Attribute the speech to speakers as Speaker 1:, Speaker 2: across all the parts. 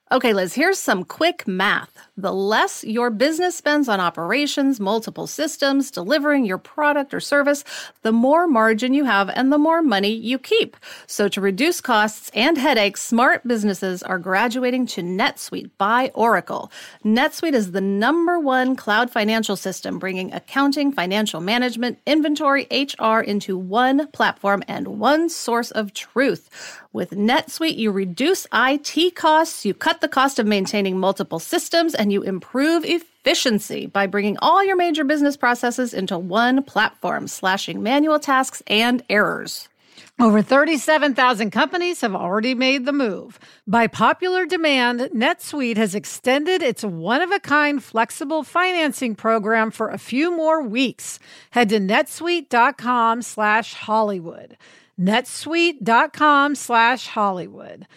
Speaker 1: Okay, Liz, here's some quick math. The less your business spends on operations, multiple systems, delivering your product or service, the more margin you have and the more money you keep. So to reduce costs and headaches, smart businesses are graduating to NetSuite by Oracle. NetSuite is the #1 cloud financial system, bringing accounting, financial management, inventory, HR into one platform and one source of truth. With NetSuite, you reduce IT costs, you cut the cost of maintaining multiple systems, and you improve efficiency by bringing all your major business processes into one platform, slashing manual tasks and errors.
Speaker 2: Over 37,000 companies have already made the move. By popular demand, NetSuite has extended its one-of-a-kind flexible financing program for a few more weeks. Head to netsuite.com/Hollywood. netsuite.com/Hollywood.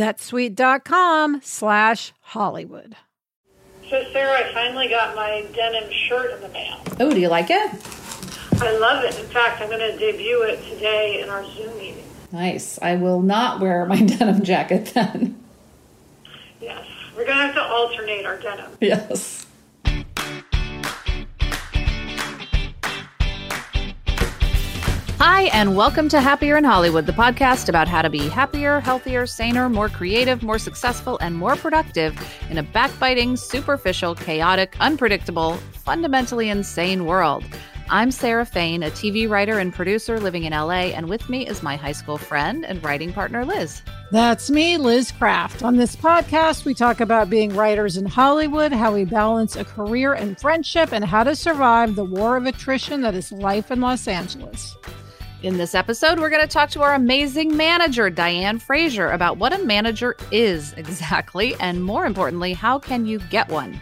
Speaker 2: netsuite.com/Hollywood.
Speaker 3: So, Sarah, I finally got my denim shirt in the mail.
Speaker 1: Oh, do you like it?
Speaker 3: I love it. In fact, I'm going to debut it today in our Zoom meeting.
Speaker 1: Nice. I will not wear my denim jacket then.
Speaker 3: Yes. We're going to have to alternate our denim.
Speaker 1: Yes. Hi, and welcome to Happier in Hollywood, the podcast about how to be happier, healthier, saner, more creative, more successful, and more productive in a backbiting, superficial, chaotic, unpredictable, fundamentally insane world. I'm Sarah Fain, a TV writer and producer living in LA, and with me is my high school friend and writing partner, Liz.
Speaker 2: That's me, Liz Craft. On this podcast, we talk about being writers in Hollywood, how we balance a career and friendship, and how to survive the war of attrition that is life in Los Angeles.
Speaker 1: In this episode, we're going to talk to our amazing manager, Diane Fraser, about what a manager is exactly, and more importantly, how can you get one?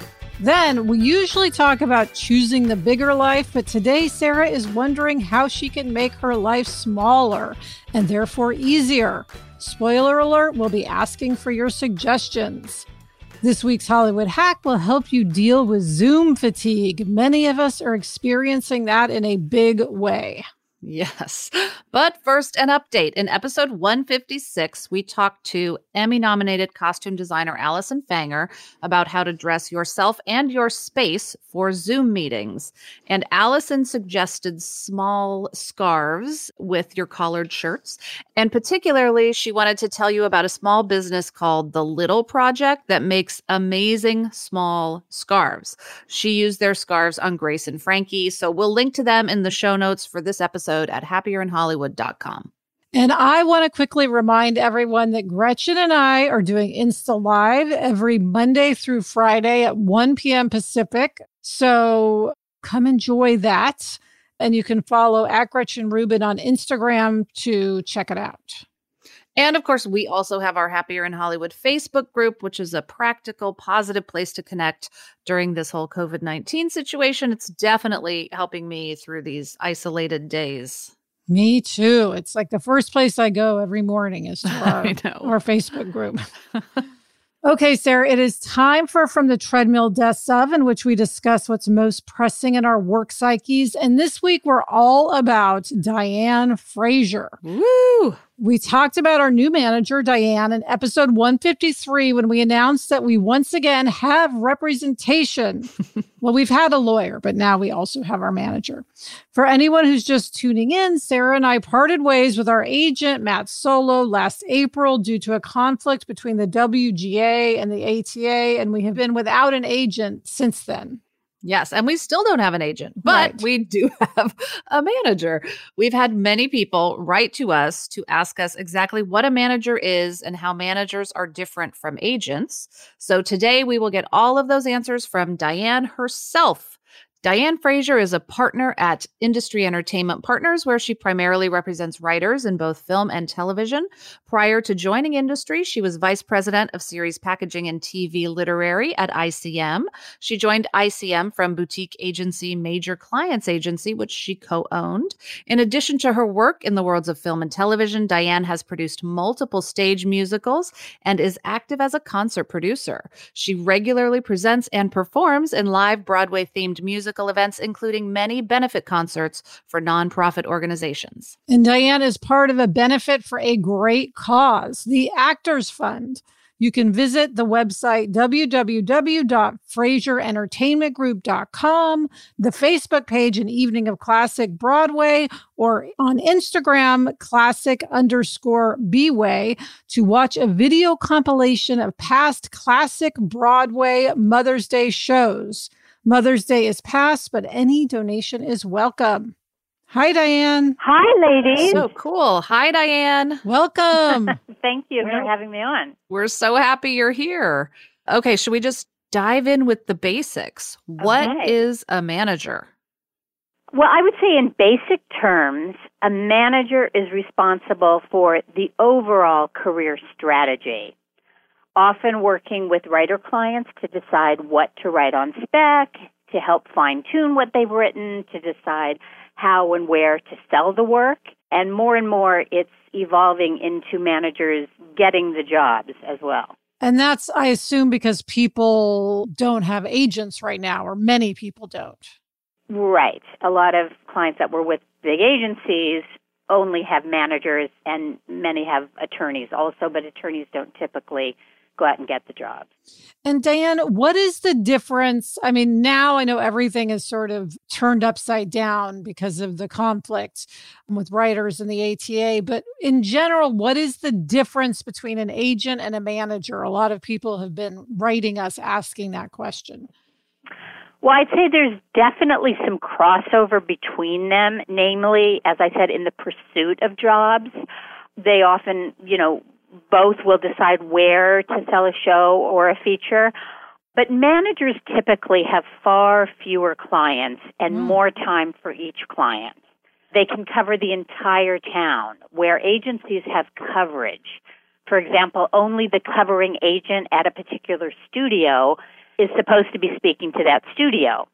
Speaker 2: Then we usually talk about choosing the bigger life, but today Sarah is wondering how she can make her life smaller and therefore easier. Spoiler alert, we'll be asking for your suggestions. This week's Hollywood hack will help you deal with Zoom fatigue. Many of us are experiencing that in a big way.
Speaker 1: Yes. But first, an update. In episode 156, we talked to Emmy-nominated costume designer Allison Fanger about how to dress yourself and your space for Zoom meetings. And Allison suggested small scarves with your collared shirts. And particularly, she wanted to tell you about a small business called The Little Project that makes amazing small scarves. She used their scarves on Grace and Frankie, so we'll link to them in the show notes for this episode at happierinhollywood.com.
Speaker 2: And I want to quickly remind everyone that Gretchen and I are doing Insta Live every Monday through Friday at 1 p.m. Pacific. So come enjoy that. And you can follow at Gretchen Rubin on Instagram to check it out.
Speaker 1: And of course, we also have our Happier in Hollywood Facebook group, which is a practical, positive place to connect during this whole COVID-19 situation. It's definitely helping me through these isolated days.
Speaker 2: Me too. It's like the first place I go every morning is to our Facebook group. Okay, Sarah, it is time for From the Treadmill Desk Of, in which we discuss what's most pressing in our work psyches. And this week, we're all about Diane Fraser.
Speaker 1: Woo!
Speaker 2: We talked about our new manager, Diane, in episode 153 when we announced that we once again have representation. Well, we've had a lawyer, but now we also have our manager. For anyone who's just tuning in, Sarah and I parted ways with our agent, Matt Solo, last April due to a conflict between the WGA and the ATA, and we have been without an agent since then.
Speaker 1: Yes, and we still don't have an agent, but we do have a manager. We've had many people write to us to ask us exactly what a manager is and how managers are different from agents. So today we will get all of those answers from Diane herself. Diane Fraser is a partner at Industry Entertainment Partners, where she primarily represents writers in both film and television. Prior to joining Industry, she was vice president of series packaging and TV literary at ICM. She joined ICM from boutique agency Major Clients Agency, which she co-owned. In addition to her work in the worlds of film and television, Diane has produced multiple stage musicals and is active as a concert producer. She regularly presents and performs in live Broadway-themed musical events, including many benefit concerts for nonprofit organizations.
Speaker 2: And Diane is part of a benefit for a great cause, the Actors Fund. You can visit the website www.fraserentertainmentgroup.com, the Facebook page, An Evening of Classic Broadway, or on Instagram, classic_bway, to watch a video compilation of past classic Broadway Mother's Day shows. Mother's Day is past, but any donation is welcome. Hi, Diane.
Speaker 4: Hi, ladies.
Speaker 1: So cool. Hi, Diane.
Speaker 2: Welcome.
Speaker 4: Thank you for having me on.
Speaker 1: We're so happy you're here. Okay, should we just dive in with the basics? What is a manager?
Speaker 4: Well, I would say in basic terms, a manager is responsible for the overall career strategy, often working with writer clients to decide what to write on spec, to help fine-tune what they've written, to decide how and where to sell the work. And more, it's evolving into managers getting the jobs as well.
Speaker 2: And that's, I assume, because people don't have agents right now, or many people don't.
Speaker 4: Right. A lot of clients that were with big agencies only have managers, and many have attorneys also, but attorneys don't typically go out and get the jobs.
Speaker 2: And Diane, what is the difference? I mean, now I know everything is sort of turned upside down because of the conflict with writers and the ATA. But in general, what is the difference between an agent and a manager? A lot of people have been writing us asking that question.
Speaker 4: Well, I'd say there's definitely some crossover between them, namely, as I said, in the pursuit of jobs. They often, both will decide where to sell a show or a feature. But managers typically have far fewer clients and more time for each client. They can cover the entire town, where agencies have coverage. For example, only the covering agent at a particular studio is supposed to be speaking to that studio.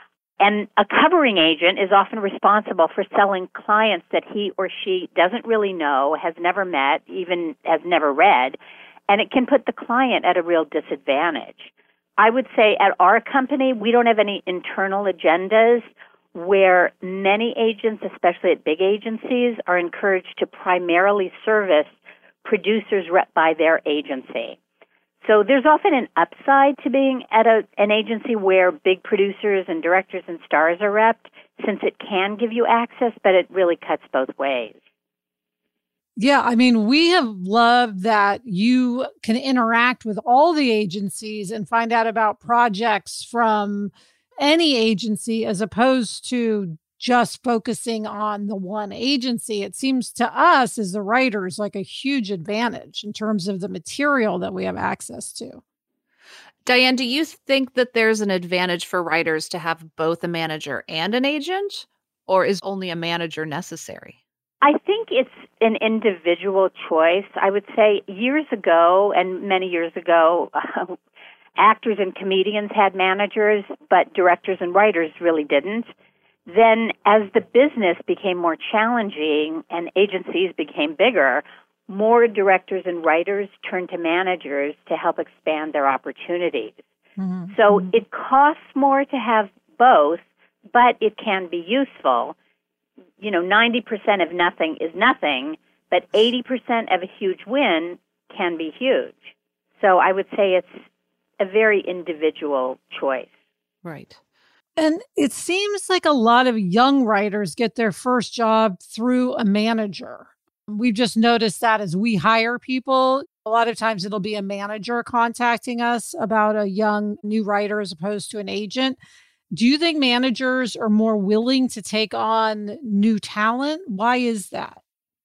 Speaker 4: And a covering agent is often responsible for selling clients that he or she doesn't really know, has never met, even has never read, and it can put the client at a real disadvantage. I would say at our company, we don't have any internal agendas where many agents, especially at big agencies, are encouraged to primarily service producers rep by their agency. So there's often an upside to being at an agency where big producers and directors and stars are repped, since it can give you access, but it really cuts both ways.
Speaker 2: Yeah, I mean, we have loved that you can interact with all the agencies and find out about projects from any agency as opposed to just focusing on the one agency. It seems to us as the writers like a huge advantage in terms of the material that we have access to.
Speaker 1: Diane, do you think that there's an advantage for writers to have both a manager and an agent, or is only a manager necessary?
Speaker 4: I think it's an individual choice. I would say years ago, and many years ago, actors and comedians had managers, but directors and writers really didn't. Then as the business became more challenging and agencies became bigger, more directors and writers turned to managers to help expand their opportunities. Mm-hmm. So it costs more to have both, but it can be useful. 90% of nothing is nothing, but 80% of a huge win can be huge. So I would say it's a very individual choice.
Speaker 1: Right.
Speaker 2: And it seems like a lot of young writers get their first job through a manager. We've just noticed that as we hire people, a lot of times it'll be a manager contacting us about a young new writer as opposed to an agent. Do you think managers are more willing to take on new talent? Why is that?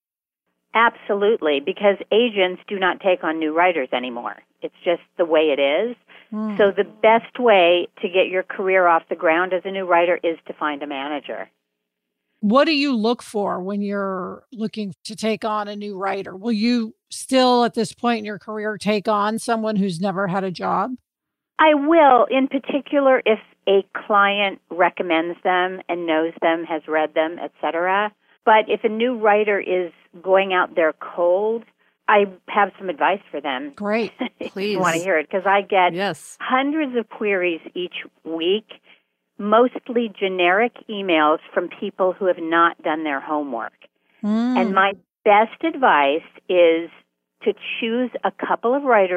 Speaker 4: Absolutely, because agents do not take on new writers anymore. It's just the way it is. So the best way to get your career off the ground as a new writer is to find a manager.
Speaker 2: What do you look for when you're looking to take on a new writer? Will you still, at this point in your career, take on someone who's never had a job?
Speaker 4: I will, in particular, if a client recommends them and knows them, has read them, etc. But if a new writer is going out there cold, I have some advice for them.
Speaker 2: Great.
Speaker 4: If
Speaker 1: Please.
Speaker 4: you want to hear it, because I get hundreds of queries each week, mostly generic emails from people who have not done their homework. And my best advice is to choose a couple of writers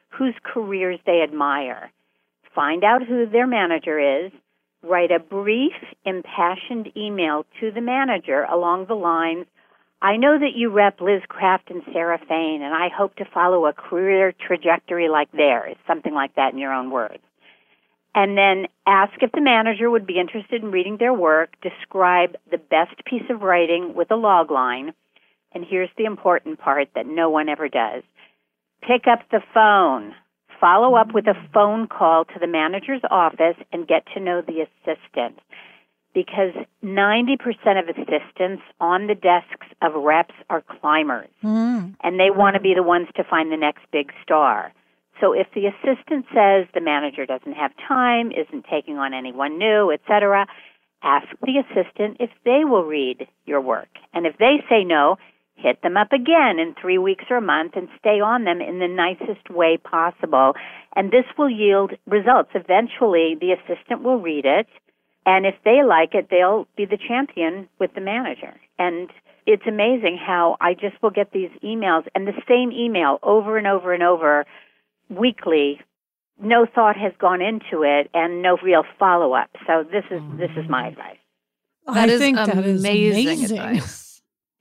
Speaker 4: whose careers they admire. Find out who their manager is. Write a brief, impassioned email to the manager along the lines, I know that you rep Liz Craft and Sarah Fain, and I hope to follow a career trajectory like theirs, something like that in your own words. And then ask if the manager would be interested in reading their work. Describe the best piece of writing with a log line. And here's the important part that no one ever does. Pick up the phone. Follow up with a phone call to the manager's office and get to know the assistant. Because 90% of assistants on the desks of reps are climbers, and they want to be the ones to find the next big star. So if the assistant says the manager doesn't have time, isn't taking on anyone new, etc., ask the assistant if they will read your work. And if they say no, hit them up again in 3 weeks or a month and stay on them in the nicest way possible. And this will yield results. Eventually, the assistant will read it. And if they like it, they'll be the champion with the manager. And it's amazing how I just will get these emails, and the same email over and over and over weekly. No thought has gone into it, and no real follow-up. So this is my advice.
Speaker 1: That is amazing advice.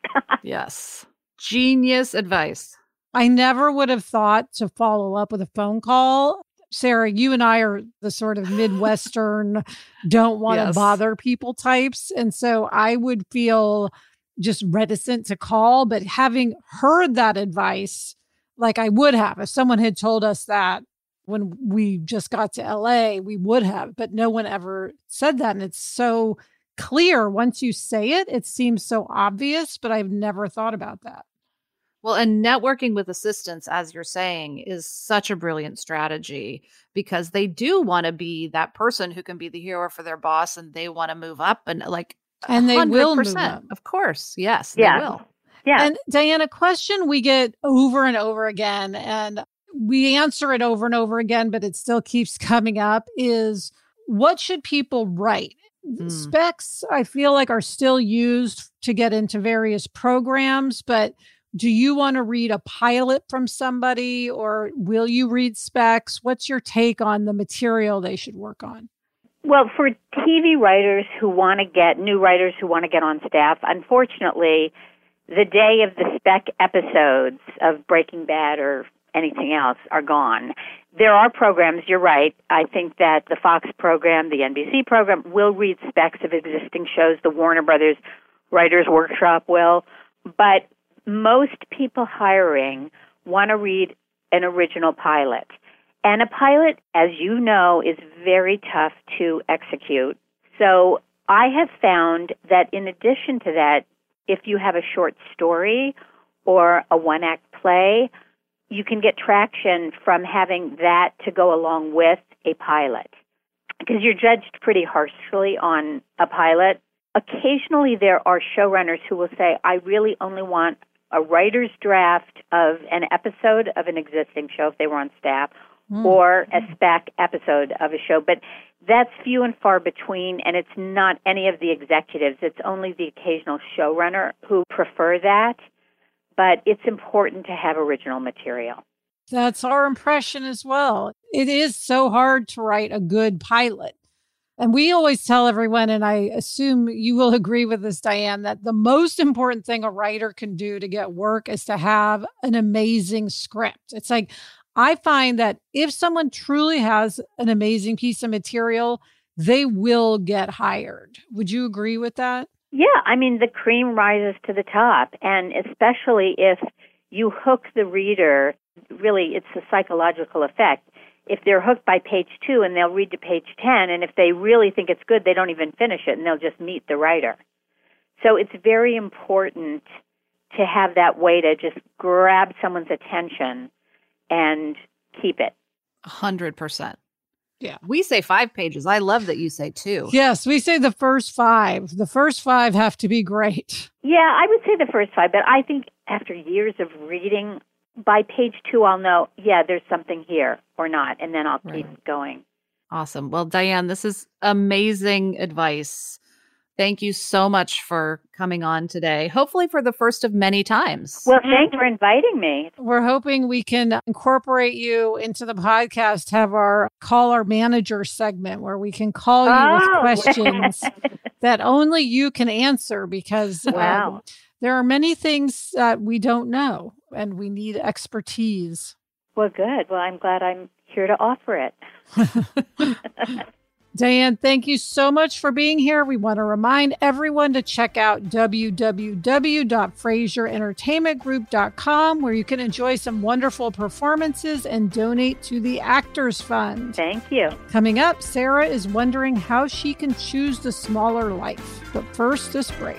Speaker 1: Yes. Genius advice.
Speaker 2: I never would have thought to follow up with a phone call. Sarah, you and I are the sort of Midwestern, don't want to bother people types. And so I would feel just reticent to call. But having heard that advice, like I would have, if someone had told us that when we just got to LA, we would have. But no one ever said that. And it's so clear. Once you say it, it seems so obvious, but I've never thought about that.
Speaker 1: Well, and networking with assistants, as you're saying, is such a brilliant strategy because they do want to be that person who can be the hero for their boss, and they want to move up and
Speaker 2: and they will move up.
Speaker 1: Of course. Yes, they will.
Speaker 2: Yeah. And Diane, a question we get over and over again, and we answer it over and over again, but it still keeps coming up is what should people write? Specs, I feel like, are still used to get into various programs, but do you want to read a pilot from somebody, or will you read specs? What's your take on the material they should work on?
Speaker 4: Well, for TV writers who want to get, new writers who want to get on staff, unfortunately, the day of the spec episodes of Breaking Bad or anything else are gone. There are programs, you're right. I think that the Fox program, the NBC program, will read specs of existing shows. The Warner Brothers Writers Workshop will. But most people hiring want to read an original pilot. And a pilot, as you know, is very tough to execute. So I have found that in addition to that, if you have a short story or a one-act play, you can get traction from having that to go along with a pilot. Because you're judged pretty harshly on a pilot. Occasionally there are showrunners who will say, I really only want a writer's draft of an episode of an existing show if they were on staff, or a spec episode of a show. But that's few and far between, and it's not any of the executives. It's only the occasional showrunner who prefer that. But it's important to have original material.
Speaker 2: That's our impression as well. It is so hard to write a good pilot. And we always tell everyone, and I assume you will agree with this, Diane, that the most important thing a writer can do to get work is to have an amazing script. It's like, I find that if someone truly has an amazing piece of material, they will get hired. Would you agree with that?
Speaker 4: Yeah, I mean, the cream rises to the top. And especially if you hook the reader, really, it's a psychological effect. If they're hooked by page 2 and they'll read to page 10, and if they really think it's good, they don't even finish it and they'll just meet the writer. So it's very important to have that way to just grab someone's attention and keep it.
Speaker 1: 100%.
Speaker 2: Yeah.
Speaker 1: We say 5 pages. I love that you say 2.
Speaker 2: Yes, we say the first 5. The first 5 have to be great.
Speaker 4: Yeah, I would say the first 5, but I think after years of reading, by page 2, I'll know, yeah, there's something here or not, and then I'll keep going.
Speaker 1: Awesome. Well, Diane, this is amazing advice. Thank you so much for coming on today, hopefully for the first of many times.
Speaker 4: Well, thanks for inviting me.
Speaker 2: We're hoping we can incorporate you into the podcast, have our Call Our Manager segment where we can call you with questions that only you can answer because there are many things that we don't know and we need expertise.
Speaker 4: Well, good. Well, I'm glad I'm here to offer it.
Speaker 2: Diane, thank you so much for being here. We want to remind everyone to check out www.fraserentertainmentgroup.com, where you can enjoy some wonderful performances and donate to the Actors Fund.
Speaker 4: Thank you.
Speaker 2: Coming up, Sarah is wondering how she can choose the smaller life. But first, this break.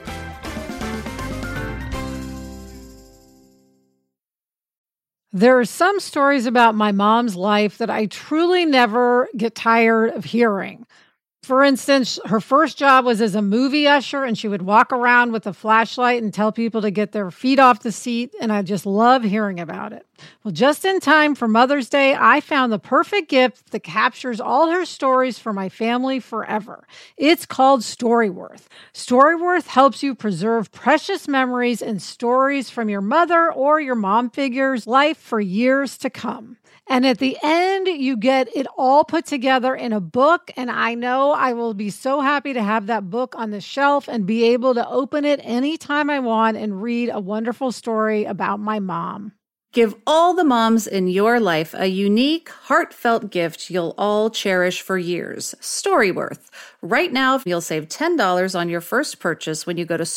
Speaker 2: There are some stories about my mom's life that I truly never get tired of hearing. For instance, her first job was as a movie usher, and she would walk around with a flashlight and tell people to get their feet off the seat, and I just love hearing about it. Well, just in time for Mother's Day, I found the perfect gift that captures all her stories for my family forever. It's called Storyworth. Storyworth helps you preserve precious memories and stories from your mother or your mom figure's life for years to come. And at the end, you get it all put together in a book. And I know I will be so happy to have that book on the shelf and be able to open it anytime I want and read a wonderful story about my mom.
Speaker 1: Give all the moms in your life a unique, heartfelt gift you'll all cherish for years. Storyworth. Right now, you'll save $10 on your first purchase when you go to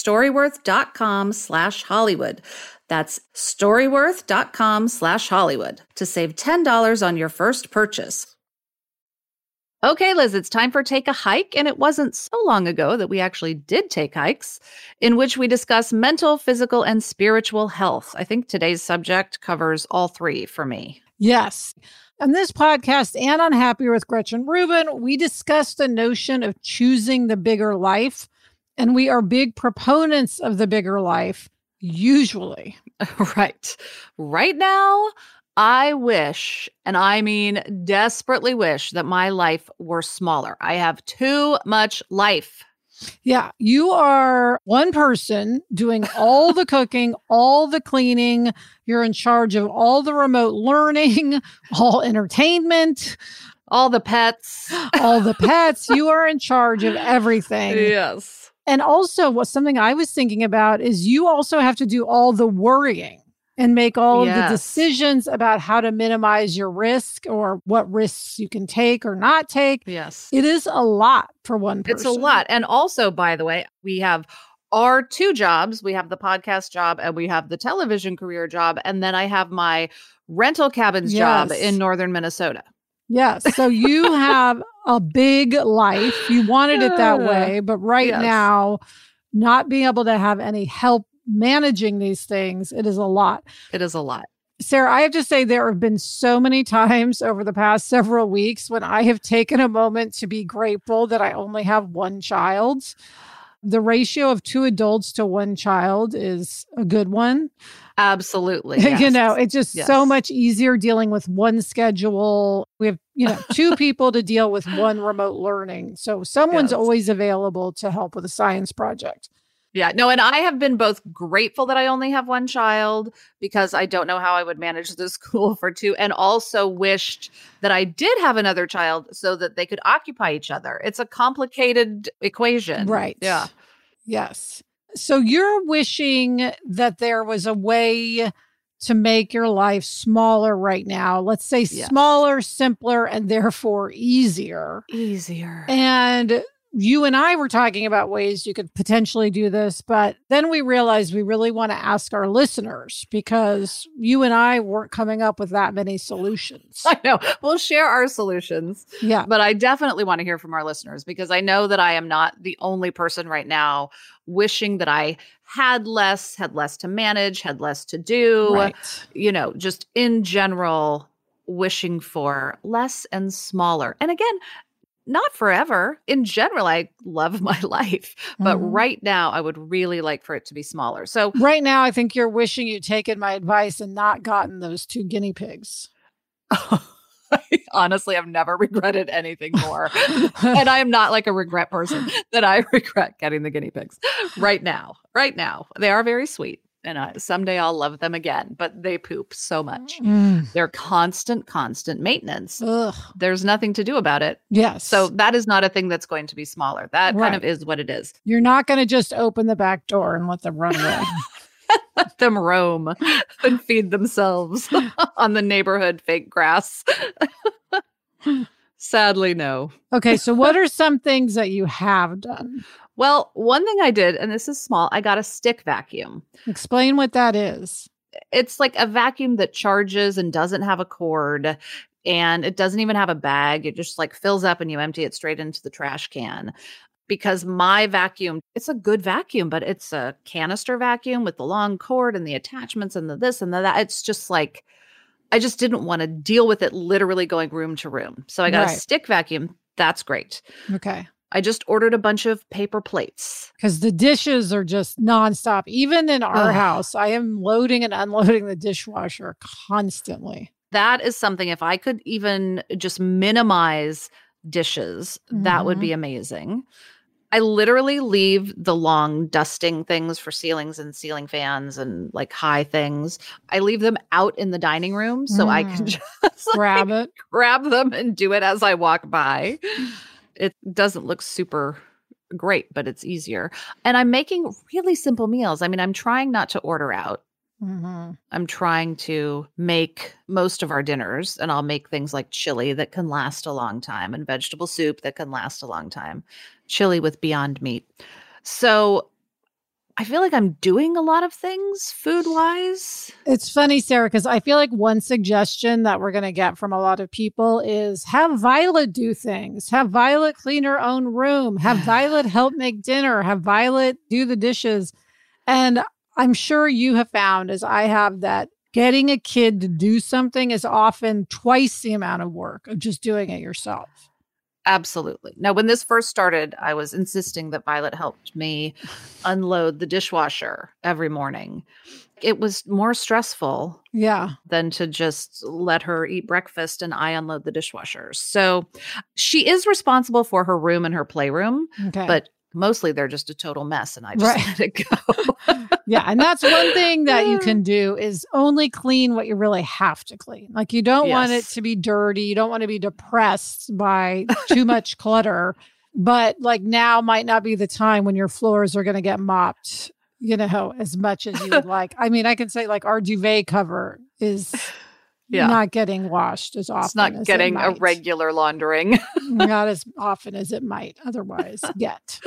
Speaker 1: storyworth.com/Hollywood. That's storyworth.com/Hollywood to save $10 on your first purchase. Okay, Liz, it's time for Take a Hike, and it wasn't so long ago that we actually did take hikes, in which we discuss mental, physical, and spiritual health. I think today's subject covers all three for me.
Speaker 2: Yes. On this podcast and on Happier with Gretchen Rubin, we discuss the notion of choosing the bigger life, and we are big proponents of the bigger life. Usually.
Speaker 1: Right. Right now, I wish, and I mean desperately wish, that my life were smaller. I have too much life.
Speaker 2: Yeah. You are one person doing all the cooking, all the cleaning. You're in charge of all the remote learning, all entertainment.
Speaker 1: All the pets.
Speaker 2: All the pets. You are in charge of everything.
Speaker 1: Yes.
Speaker 2: And also, something I was thinking about is you also have to do all the worrying and make all of the decisions about how to minimize your risk or what risks you can take or not take.
Speaker 1: Yes.
Speaker 2: It is a lot for one person.
Speaker 1: It's a lot. And also, by the way, we have our two jobs. We have the podcast job and we have the television career job. And then I have my rental cabins job in northern Minnesota.
Speaker 2: Yes. So you have a big life. You wanted it that way. But right now, not being able to have any help managing these things, it is a lot.
Speaker 1: It is a lot.
Speaker 2: Sarah, I have to say there have been so many times over the past several weeks when I have taken a moment to be grateful that I only have one child. The ratio of 2 adults to 1 child is a good one.
Speaker 1: Absolutely. Yes.
Speaker 2: It's just so much easier dealing with one schedule. We have, 2 people to deal with one remote learning. So someone's always available to help with a science project.
Speaker 1: Yeah, no, and I have been both grateful that I only have 1 child because I don't know how I would manage the school for 2, and also wished that I did have another child so that they could occupy each other. It's a complicated equation.
Speaker 2: Right.
Speaker 1: Yeah.
Speaker 2: Yes. So you're wishing that there was a way to make your life smaller right now. Let's say smaller, simpler, and therefore easier.
Speaker 1: Easier.
Speaker 2: And you and I were talking about ways you could potentially do this, but then we realized we really want to ask our listeners because you and I weren't coming up with that many solutions.
Speaker 1: I know. We'll share our solutions.
Speaker 2: Yeah.
Speaker 1: But I definitely want to hear from our listeners because I know that I am not the only person right now wishing that I had less to manage, had less to do,
Speaker 2: right.
Speaker 1: Just in general, wishing for less and smaller. And again, not forever. In general, I love my life. But right now, I would really like for it to be smaller. So
Speaker 2: right now, I think you're wishing you'd taken my advice and not gotten those 2 guinea pigs.
Speaker 1: honestly, I've never regretted anything more. And I am not like a regret person that I regret getting the guinea pigs right now. Right now. They are very sweet. And someday I'll love them again, but they poop so much. They're constant maintenance.
Speaker 2: Ugh.
Speaker 1: There's nothing to do about it.
Speaker 2: Yes.
Speaker 1: So that is not a thing that's going to be smaller. That kind of is what it is.
Speaker 2: You're not going to just open the back door and let them run away.
Speaker 1: Let them roam and feed themselves on the neighborhood fake grass. Sadly, no.
Speaker 2: Okay, so what are some things that you have done?
Speaker 1: Well, one thing I did, and this is small, I got a stick vacuum.
Speaker 2: Explain what that is.
Speaker 1: It's like a vacuum that charges and doesn't have a cord, and it doesn't even have a bag. It just like fills up and you empty it straight into the trash can. Because my vacuum, it's a good vacuum, but it's a canister vacuum with the long cord and the attachments and the this and the that. It's just like, I just didn't want to deal with it literally going room to room. So I got a stick vacuum. That's great.
Speaker 2: Okay.
Speaker 1: I just ordered a bunch of paper plates.
Speaker 2: Because the dishes are just nonstop. Even in our house, I am loading and unloading the dishwasher constantly.
Speaker 1: That is something, if I could even just minimize dishes, that would be amazing. I literally leave the long dusting things for ceilings and ceiling fans and like high things. I leave them out in the dining room so I can just grab them and do it as I walk by. It doesn't look super great, but it's easier. And I'm making really simple meals. I mean, I'm trying not to order out. I'm trying to make most of our dinners, and I'll make things like chili that can last a long time and vegetable soup that can last a long time. Chili with Beyond Meat. So I feel like I'm doing a lot of things food-wise.
Speaker 2: It's funny, Sarah, because I feel like one suggestion that we're going to get from a lot of people is have Violet do things. Have Violet clean her own room. Have Violet help make dinner. Have Violet do the dishes. And I'm sure you have found, as I have, that getting a kid to do something is often twice the amount of work of just doing it yourself.
Speaker 1: Absolutely. Now, when this first started, I was insisting that Violet helped me unload the dishwasher every morning. It was more stressful than to just let her eat breakfast and I unload the dishwasher. So she is responsible for her room and her playroom, but mostly they're just a total mess and I just let it go.
Speaker 2: And that's one thing that you can do is only clean what you really have to clean. Like you don't want it to be dirty. You don't want to be depressed by too much clutter. But like now might not be the time when your floors are going to get mopped, you know, as much as you would like. I mean, I can say like our duvet cover is not getting washed as often.
Speaker 1: It's not getting a regular laundering.
Speaker 2: Not as often as it might otherwise get.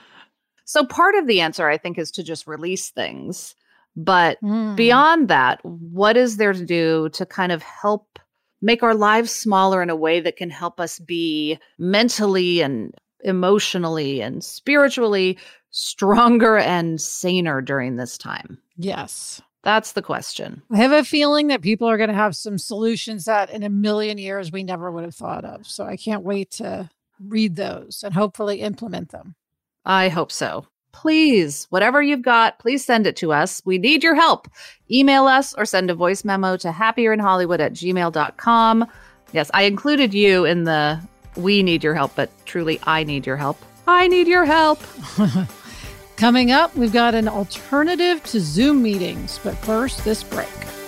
Speaker 1: So part of the answer, I think, is to just release things. But beyond that, what is there to do to kind of help make our lives smaller in a way that can help us be mentally and emotionally and spiritually stronger and saner during this time?
Speaker 2: Yes.
Speaker 1: That's the question.
Speaker 2: I have a feeling that people are going to have some solutions that in a million years we never would have thought of. So I can't wait to read those and hopefully implement them.
Speaker 1: I hope so. Please, whatever you've got, please send it to us. We need your help. Email us or send a voice memo to happierinhollywood@gmail.com. Yes, I included you in the we need your help, but truly I need your help. I need your help.
Speaker 2: Coming up, we've got an alternative to Zoom meetings, but first, this break.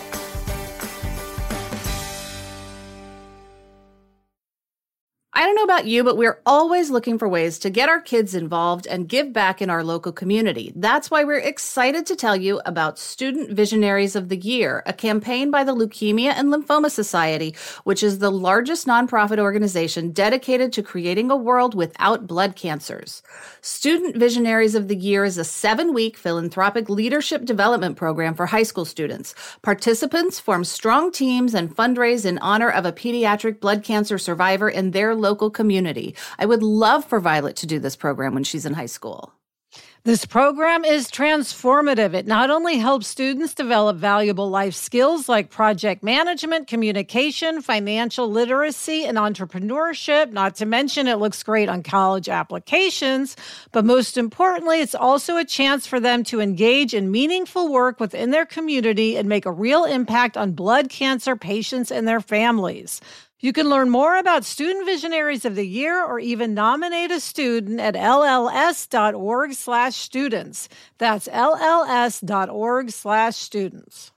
Speaker 1: I don't know about you, but we're always looking for ways to get our kids involved and give back in our local community. That's why we're excited to tell you about Student Visionaries of the Year, a campaign by the Leukemia and Lymphoma Society, which is the largest nonprofit organization dedicated to creating a world without blood cancers. Student Visionaries of the Year is a 7-week philanthropic leadership development program for high school students. Participants form strong teams and fundraise in honor of a pediatric blood cancer survivor in their local community. I would love for Violet to do this program when she's in high school.
Speaker 2: This program is transformative. It not only helps students develop valuable life skills like project management, communication, financial literacy, and entrepreneurship, not to mention it looks great on college applications, but most importantly, it's also a chance for them to engage in meaningful work within their community and make a real impact on blood cancer patients and their families. You can learn more about Student Visionaries of the Year or even nominate a student at lls.org/students. That's lls.org/students.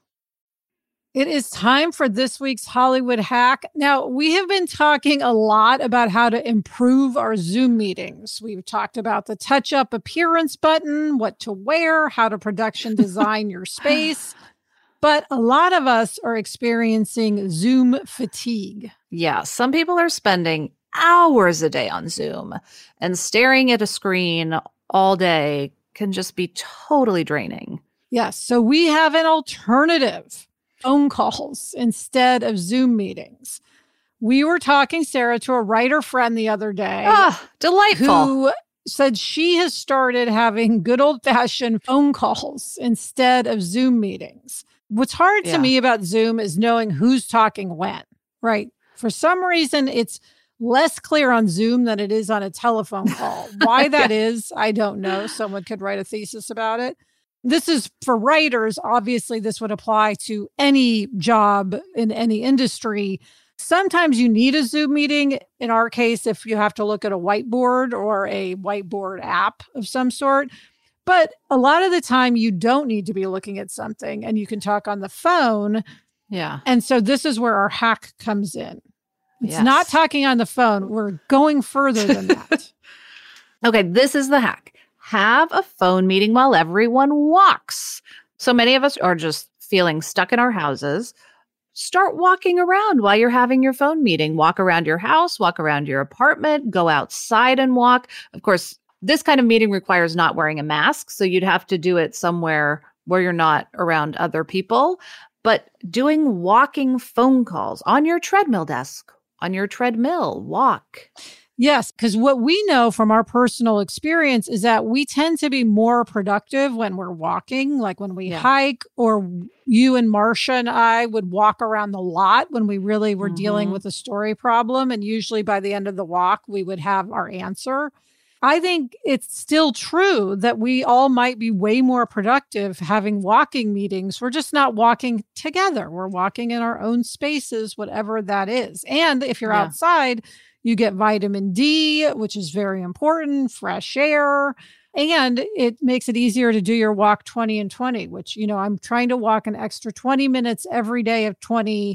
Speaker 2: It is time for this week's Hollywood hack. Now, we have been talking a lot about how to improve our Zoom meetings. We've talked about the touch-up appearance button, what to wear, how to production design your space. But a lot of us are experiencing Zoom fatigue.
Speaker 1: Yeah, some people are spending hours a day on Zoom, and staring at a screen all day can just be totally draining.
Speaker 2: Yes, so we have an alternative: phone calls instead of Zoom meetings. We were talking, Sarah, to a writer friend the other day.
Speaker 1: Delightful.
Speaker 2: Who said she has started having good old-fashioned phone calls instead of Zoom meetings. What's hard to me about Zoom is knowing who's talking when, right? For some reason, it's less clear on Zoom than it is on a telephone call. Why that is, I don't know. Someone could write a thesis about it. This is for writers. Obviously, this would apply to any job in any industry. Sometimes you need a Zoom meeting. In our case, if you have to look at a whiteboard or a whiteboard app of some sort. But a lot of the time, you don't need to be looking at something and you can talk on the phone.
Speaker 1: Yeah.
Speaker 2: And so this is where our hack comes in. It's not talking on the phone. We're going further than that.
Speaker 1: Okay, this is the hack. Have a phone meeting while everyone walks. So many of us are just feeling stuck in our houses. Start walking around while you're having your phone meeting. Walk around your house, walk around your apartment, go outside and walk. Of course, this kind of meeting requires not wearing a mask, so you'd have to do it somewhere where you're not around other people. But doing walking phone calls on your treadmill desk, on your treadmill, walk.
Speaker 2: Yes, because what we know from our personal experience is that we tend to be more productive when we're walking, like when we hike, or you and Marcia and I would walk around the lot when we really were dealing with a story problem. And usually by the end of the walk, we would have our answer. I think it's still true that we all might be way more productive having walking meetings. We're just not walking together. We're walking in our own spaces, whatever that is. And if you're outside, you get vitamin D, which is very important, fresh air, and it makes it easier to do your walk 20 and 20, which, you know, I'm trying to walk an extra 20 minutes every day of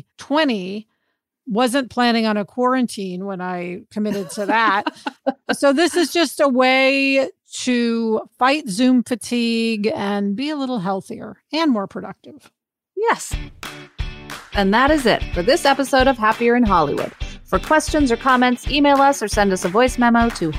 Speaker 2: 2020. Wasn't planning on a quarantine when I committed to that. So this is just a way to fight Zoom fatigue and be a little healthier and more productive.
Speaker 1: Yes. And that is it for this episode of Happier in Hollywood. For questions or comments, email us or send us a voice memo to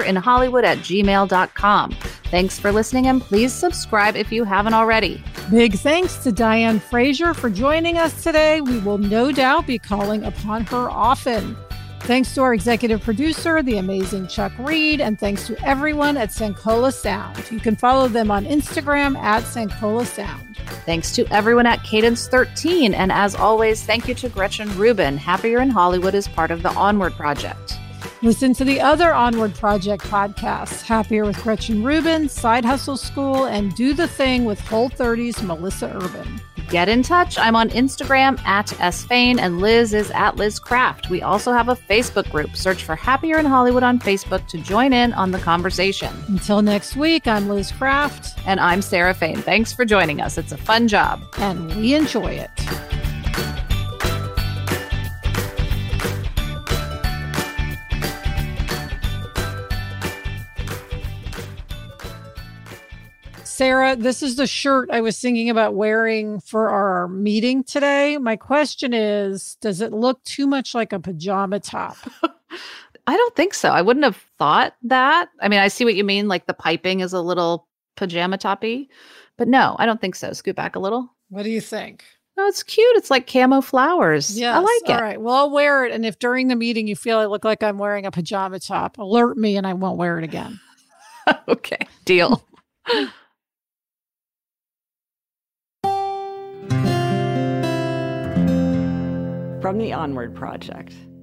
Speaker 1: happierinhollywood@gmail.com. Thanks for listening, and please subscribe if you haven't already.
Speaker 2: Big thanks to Diane Fraser for joining us today. We will no doubt be calling upon her often. Thanks to our executive producer, the amazing Chuck Reed, and thanks to everyone at Sankola Sound. You can follow them on Instagram at Sankola Sound.
Speaker 1: Thanks to everyone at Cadence 13. And as always, thank you to Gretchen Rubin. Happier in Hollywood is part of the Onward Project.
Speaker 2: Listen to the other Onward Project podcasts, Happier with Gretchen Rubin, Side Hustle School, and Do the Thing with Whole30's Melissa Urban.
Speaker 1: Get in touch. I'm on Instagram at @sfain, and Liz is at Liz Craft. We also have a Facebook group. Search for Happier in Hollywood on Facebook to join in on the conversation.
Speaker 2: Until next week, I'm Liz Craft.
Speaker 1: And I'm Sarah Fain. Thanks for joining us. It's a fun job.
Speaker 2: And we enjoy it. Sarah, this is the shirt I was thinking about wearing for our meeting today. My question is, does it look too much like a pajama top?
Speaker 1: I don't think so. I wouldn't have thought that. I mean, I see what you mean. Like the piping is a little pajama toppy, but no, I don't think so. Scoot back a little.
Speaker 2: What do you think?
Speaker 1: No, it's cute. It's like camo flowers.
Speaker 2: Yes,
Speaker 1: I like it.
Speaker 2: All right. Well, I'll wear it. And if during the meeting you feel I look like I'm wearing a pajama top, alert me and I won't wear it again.
Speaker 1: Okay. Deal.
Speaker 5: From the Onward Project.